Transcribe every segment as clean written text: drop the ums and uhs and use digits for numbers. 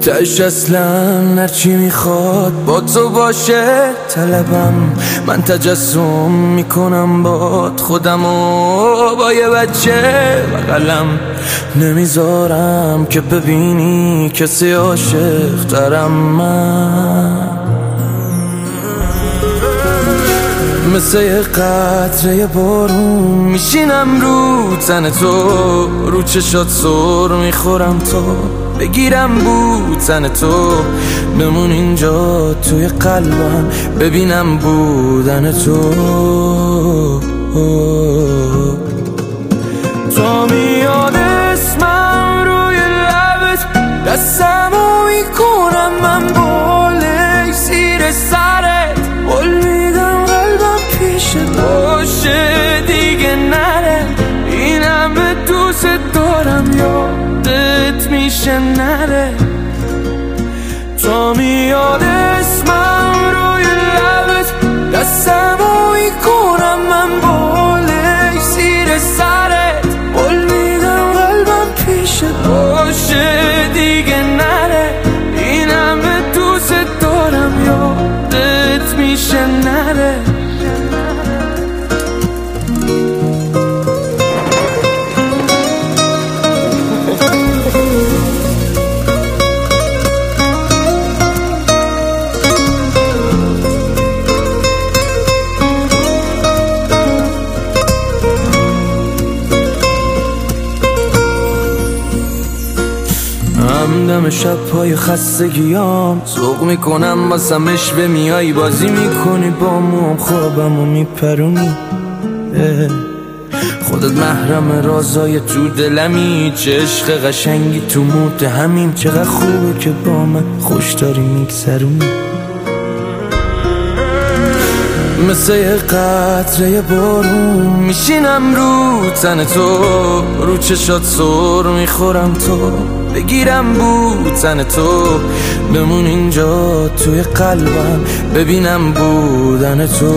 تش اصلا هرچی میخواد با تو باشه طلبم. من تجسم میکنم باد خودمو با یه بچه بغلم. نمیذارم که ببینی کسی عاشق ترم. من مثل یه قطره بارون میشینم رو تن تو، رو چشات سر میخورم تو بگیرم بوتن تو، بمون اینجا توی قلبم ببینم بودن تو. تو میاد اسمم روی لبت، دستمو میکنم من بالک زیر سرت، قول میدم قلبم پیشت باشه دیگه نره. اینم به دوست دارم یادت میشه نره. تو میاد اسمم روی لبت، دستمو میکنم من بالک زیر سرت، قول میدم قلبم پیشت باشه دیگه نره. اینم به دوست دارم یادت میشه نره. همدم شب‌های خستگیام ذوق میکنم واسمش بمیای، بازی میکنی با موام خوابمو میپرونی. خودت محرم رازای تو دلمی، چه عشق قشنگی تو موت همیم. چقدر خوبه که با من خوش داری میگذرونی. مثل یه قطره بارون میشینم رو تن تو، رو چشات سر میخورم تو بگیرم بوتن تو، بمون اینجا توی قلبم ببینم بودن تو.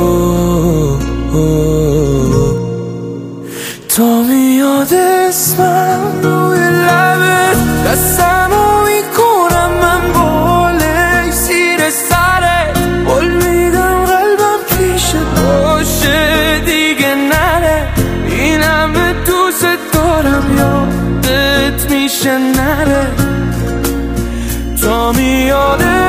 تا میاد اسمم روی لبت، دستمو میکنم من بالک زیر سرت، قول میدم قلبم پیشت باشه دیگه نره. اینم به دوست دارم یادت میشه نره. تا میاد